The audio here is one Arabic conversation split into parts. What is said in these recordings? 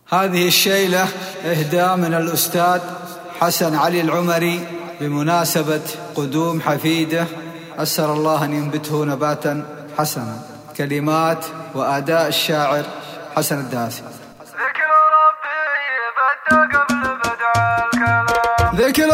هذه الشيلة إهداء من الأستاذ حسن علي العمري بمناسبة قدوم حفيده، أسأل الله أن ينبته نباتا حسنا. كلمات وأداء الشاعر حسن الداسي. ذكر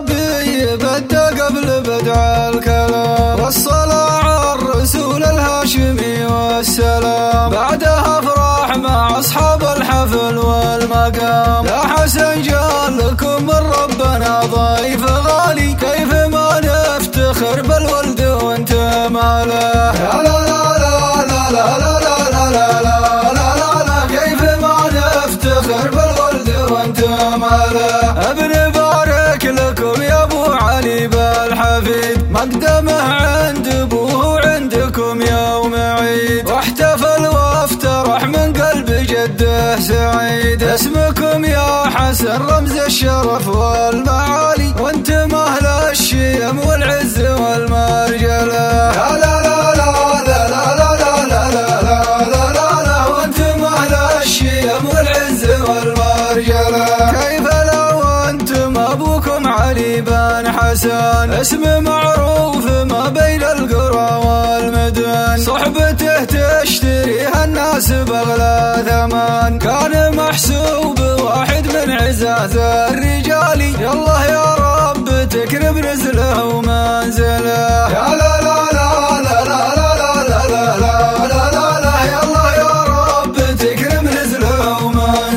ربي بدأ قبل بدع الكلام، والصلاة على الرسول الهاشمي والسلام، بعدها افراح مع أصحاب الحفل والمقام. يا حسن جاء لكم من ربنا ضيف غالي، كيف ما نفتخر بالولد وانت ماله. لا لا لا لا لا لا لا لا لا لا لا، كيف ما نفتخر بالولد وانت ماله. ابن بارك لكم يا ابو علي بالحفيد، مقدمه عند ابوه وعندكم يوم عيد، واحتفل وافترح من قلب جده سعيد. اسمكم يا حسن رمز الشرف والمعالي، وانتم اهل الشيم والعز والمرجله. لا لا لا لا لا لا لا لا لا لا لا، وانتم اهل الشيم والعز والمرجله. كيف لو انتم ابوكم علي بن حسن، اسم معروف ما بين القرى والمدن، صحبته تشتريها الناس بأغلى ثمن، كان محسوب واحد من عزاز الرجال. يالله يا رب تكرم نزله ومنزله. يا لا لا لا لا لا لا لا لا لا لا لا لا، يالله يا رب تكرم نزله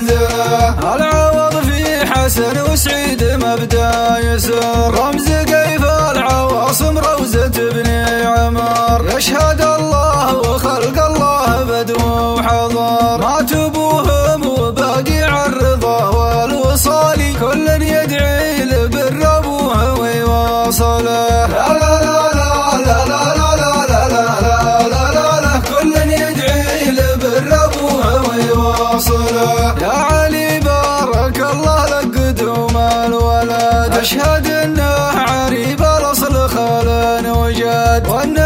ومنزله. العوض في حسن وسعيد مبدأ يسر، رمز كيف العواصم روزة بني عمر، يشهد الله وخلق الله بدو وحضر، مات ابوهم وباقي الرضا والوصال، كل يدعي لبر ابوه ويواصله. لا لا لا لا لا لا لا لا لا لا لا، كل يدعي لبر ابوه ويواصله. يا علي بارك الله لك قدوم الولد، اشهد انه عريب الاصل خال وجد،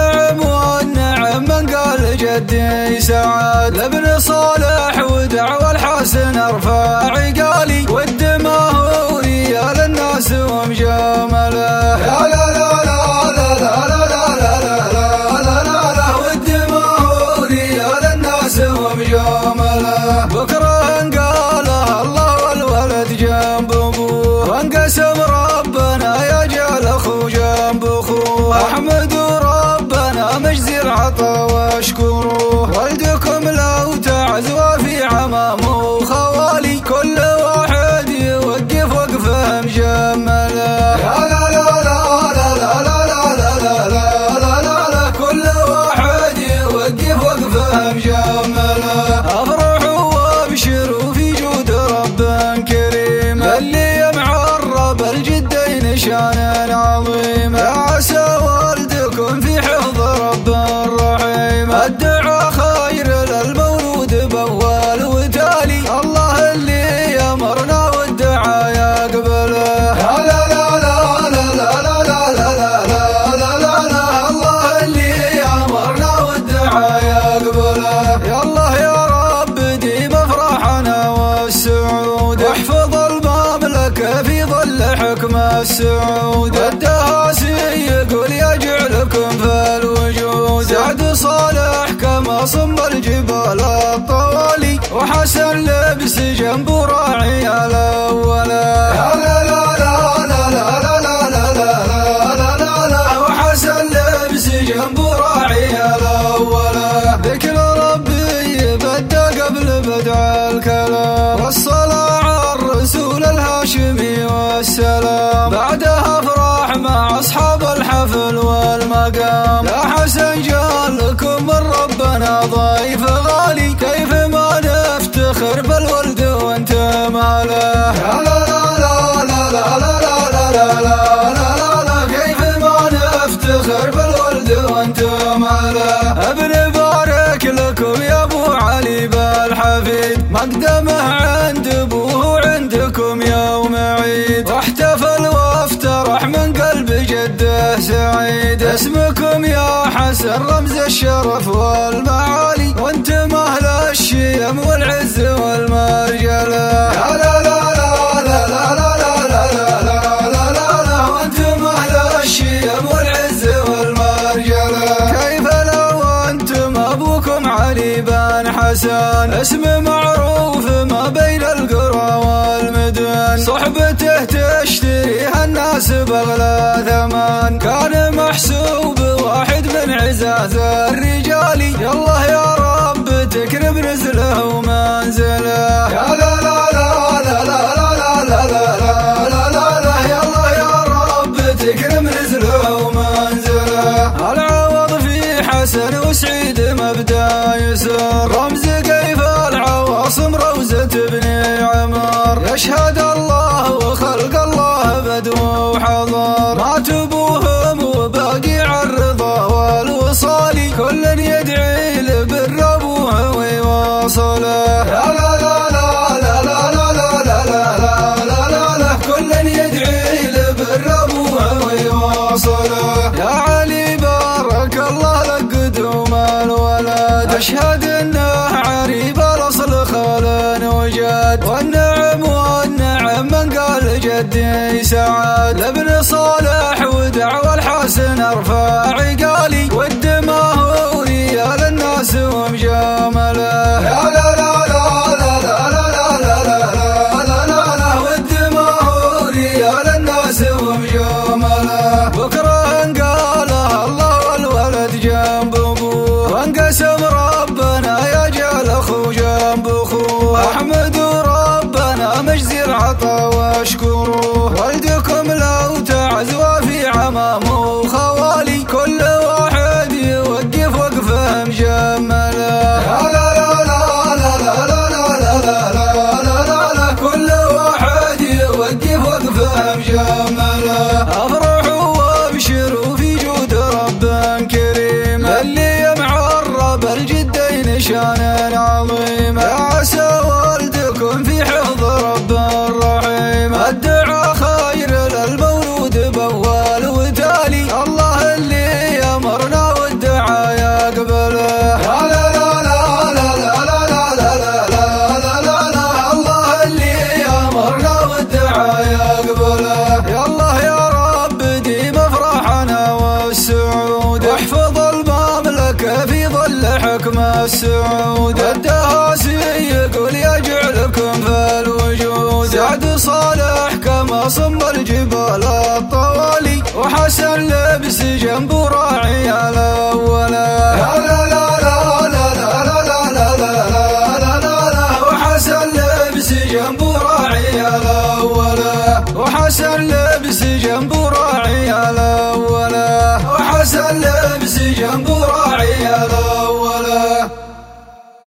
والنعم من قال جدي سعد، لابن صالح ودعوى الحسن ارفع عقالي، والدماء ريال الناس ومجامله. لا لا لا لا لا لا لا لا لا لا لا، والدماء ريال الناس ومجامله. بكره قالها الله والولد جنب ابوه، وانقسم ربنا يجعل اخو جنب اخوه، احمدوا ربنا مجزي العطا واشكروه، ولدكم لو تعزوا في عمامه وخوالي، كل واحد يوقف وقفه مجمله. لا لا لا لا لا لا لا لا لا لا لا لا، كل واحد يوقف وقفه مجمله. افرحوا وابشروا في جود رب كريم، اللي معرب الجدين شان عظيم، يا عسى ولدكم في حفظ رب رحيم، الدعاء خير للمولود بأول وتالي، الله اللي يمرنا والدعاء يقبله. لا لا لا لا لا لا لا لا لا لا لا لا، الله اللي يمرنا والدعاء يقبله. يا الله يا رب ديم افراحنا والسعود، واحفظ المملكة في ظل حكم السعود، الدهاسي يقول يجعلكم في الوجود، سعد صالح كما صم الجبال الطوالي، وحسن لبس جنب راعي الاوله. لا لا لا لا لا لا لا لا لا لا لا لا، وحسن لبس جنب راعي الاوله. ذكر ربي بدأ قبل بدع الكلام، والصلاة على الرسول الهاشمي والسلام، بعدها افراح مع اصحاب الحفل والمقام. يا حسن جاء لكم من ربنا ضيف غالي، كيف ما نفتخر بالولد وانت ماله. لا لا لا لا لا لا لا لا لا لا لا، كيف ما نفتخر بالولد وانت ماله. ابن بارك لكم يا ابو علي بالحفيد، مقدمه عند ابوه وعندكم يوم عيد، واحتفل وافترح من قلب جده سعيد. اسمكم يا حسن رمز الشرف والمعالي، وانتم اهل الشيم والعز والمرجله. أغلى ثمن، كان محسوب واحد من عزاز الرجال. يالله يا رب تكرم نزله ومنزله. يا لا لا لا لا لا لا لا لا لا لا لا، يالله يا رب تكرم نزله ومنزله. العوض في حسن وسعيد مبدا يسر، رمز كيف العواصم روزة بني عمر. يشهد الله وخلق الله بدو وحضر، ماتوا ابوهم وباقي الرضا والوصال. كل يدعي لبر ابوه ويواصله. لا لا لا لا لا لا لا لا لا لا لا لا، كل يدعي لبر ابوه ويواصله. يا علي بارك الله لك قدوم الولد، اشهد انه عريب الاصل خال وجد. والنعم والنعم من قال جدي سعد، لابن صالح ودعوى الحسن ارفع عقالي. والدماء هو ريال الناس ومجامله. لا لا لا لا لا لا لا لا لا لا لا لا، والدماء هو ريال الناس ومجامله. بكره انقاله الله والولد جنب ابوه، وانقسم ربنا يجعل اخو جنب اخوه. احمدوا ربنا مجزي العطا واشكروه، والدكم لو تعزوا في عمامه وخوالي. كل واحد يوقف وقفه مجمله. لا لا لا لا لا لا لا لا لا لا لا لا، كل واحد يوقف وقفه مجمله. افرحوا وابشروا في جود رب كريم، اللي معرب الجدين شان عظيم. يا عسى والدكم في حفظ رب الرحيم، الدعاء خير للمولود بأول وتالي. الله اللي يمرنا والدعاء يقبله. لا لا لا لا لا لا لا لا لا لا لا لا، الله اللي يمرنا والدعاء يقبله. يا الله يا رب ديم افراحنا والسعود، واحفظ المملكة في ظل حكم السعود. الدهاسي يقول يجعلكم في الوجود، سعد صالح كما صم الجبال الطوالي. وحسن لبس جنب راعي الاوله. لا لا لا لا لا لا لا لا لا لا لا لا، وحسن لبس جنب راعي الاوله. وحسن لبس جنب